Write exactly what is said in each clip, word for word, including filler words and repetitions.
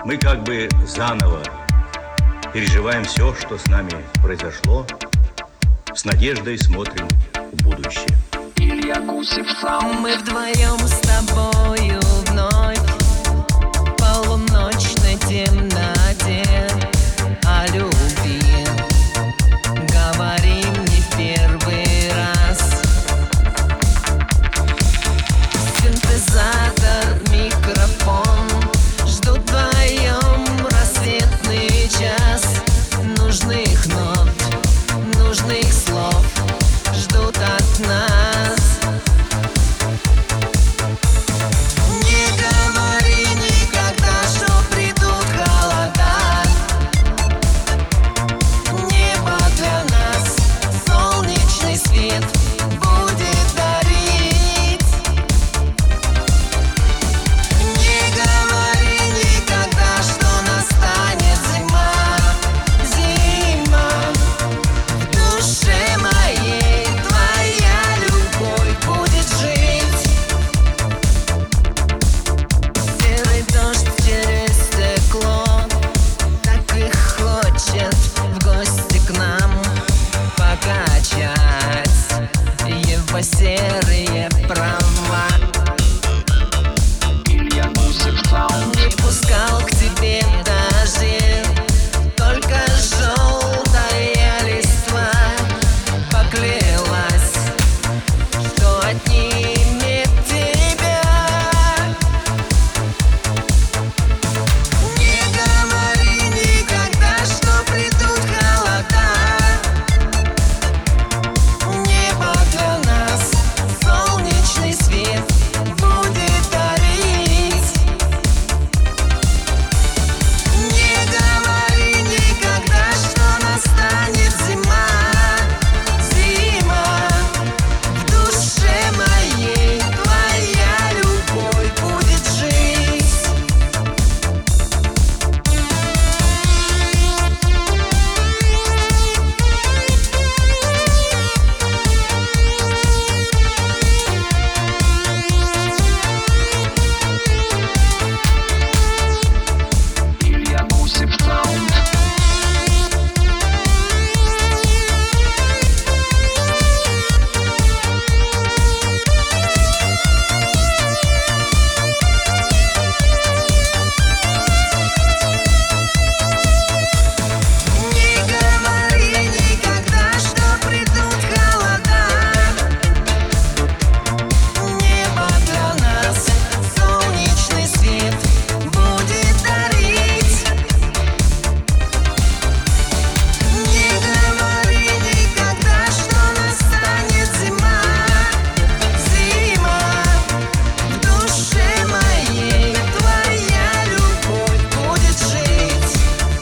Мы как бы заново переживаем все, что с нами произошло, с надеждой смотрим в будущее. Илья Гусев сам. Мы вдвоем с тобою вновь в полуночной темноте о любви говорим не в первый раз. Синтезатор, микрофон ждут вдвоем рассветный час. Нужных нот, нужных слов ждут от нас. Не говори никогда, что придут холода. Небо для нас солнечный свет будет дарить. Не говори никогда, что настанет зима. Зима в душе моей, твоя любовь будет жить. Серый дождь через стекло так и хочет в гости к нам покачать его серые права. Илья Гусев сам. Не пускал к тебе даже только желтая листва. Поклялась, что отнимет тебя. Не говори никогда, что придут холода. Небо для нас солнечный свет будет дарить. Не говори никогда, что настанет зима. Зима в душе моей, твоя любовь будет жить. Илья Гусев сам. Не говори никогда, что придут холода. Небо для нас солнечный свет будет дарить. Не говори никогда, что настанет зима. Зима в душе моей, твоя любовь будет жить.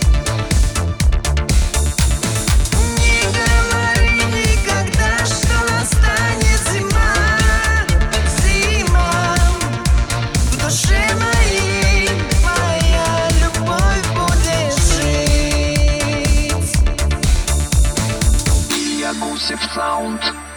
Не говори никогда, что настанет зима. Зима в душе моей, твоя любовь будет жить. Илья Гусев саунд.